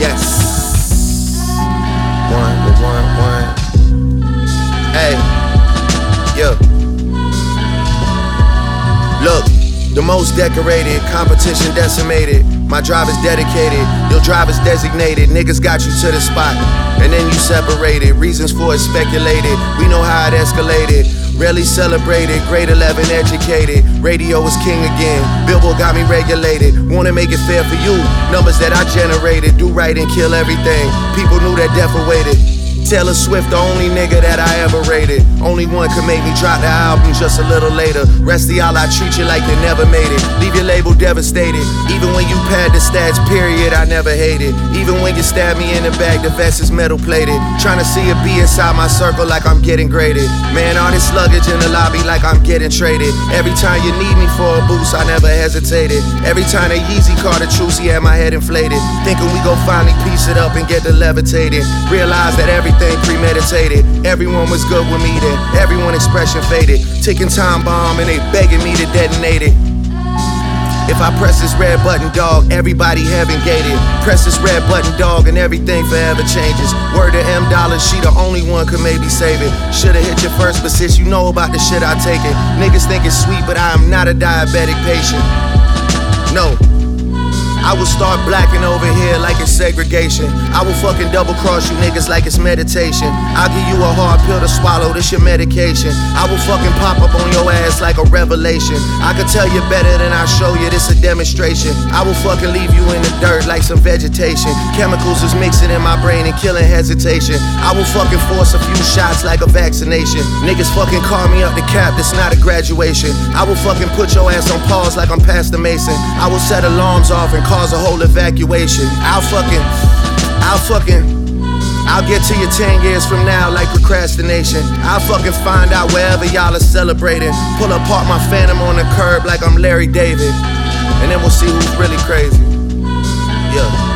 Yes. One. Hey, yeah. Look, the most decorated, competition decimated. My drive is dedicated, your drive is designated. Niggas got you to the spot, and then you separated. Reasons for it speculated, we know how it escalated. Rarely celebrated, grade 11 educated. Radio is king again, Billboard got me regulated. Wanna make it fair for you, numbers that I generated. Do right and kill everything, people knew that death awaited. Taylor Swift, the only nigga that I ever rated. Only one could make me drop the album just a little later. Rest of y'all, I treat you like you never made it. Leave your label devastated. Even when you pad the stats, period, I never hated. Even when you stab me in the back, the vest is metal plated. Trying to see a B inside my circle like I'm getting graded. Man, all this luggage in the lobby like I'm getting traded. Every time you need me for a boost, I never hesitated. Every time that Yeezy caught a truce, he had my head inflated. Thinking we gon' finally piece it up and get the levitated. Realize that everything premeditated. Everyone was good with me then, everyone expression faded. Ticking time bomb and they begging me to detonate it. If I press this red button, dog, everybody heaven gated. Press this red button, dog, and everything forever changes. Word to M Dollar, she the only one could maybe save it. Shoulda hit you first, but since you know about the shit, I take it. Niggas think it's sweet, but I am not a diabetic patient. No. I will start blacking over here like it's segregation. I will fucking double cross you niggas like it's meditation. I'll give you a hard pill to swallow, this your medication. I will fucking pop up on your ass like a revelation. I can tell you better than I show you, this a demonstration. I will fucking leave you in the dirt like some vegetation. Chemicals is mixing in my brain and killing hesitation. I will fucking force a few shots like a vaccination. Niggas fucking call me up the cap, this not a graduation. I will fucking put your ass on pause like I'm Pastor Mason. I will set alarms off and cause a whole evacuation. I'll get to you 10 years from now like procrastination. I'll fucking find out wherever y'all are celebrating. Pull apart my phantom on the curb like I'm Larry David. And then we'll see who's really crazy. Yeah.